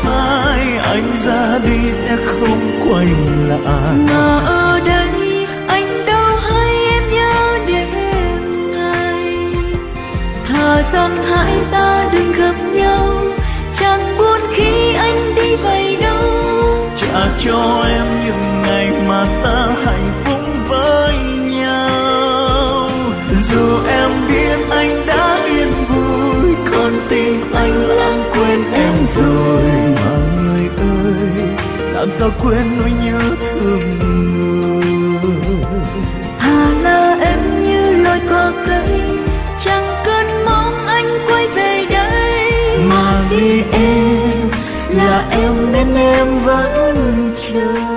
phai, anh ra đi sẽ không quay lại. Mà ở đây anh đâu hay em nhớ đêm ngày, thà rằng hai ta đừng gặp nhau, chẳng buồn khi anh đi vậy đâu. Trả cho em những ngày mà ta hạnh phúc với nhau. Dù em biết anh đã yên vui, con tim anh lãng quên em rồi. Mà người ơi, làm sao quên nỗi nhớ thương người. Thà là em như loài cỏ cây, chẳng cần mong anh quay về đây. Mà vì em là em nên em vẫn chờ.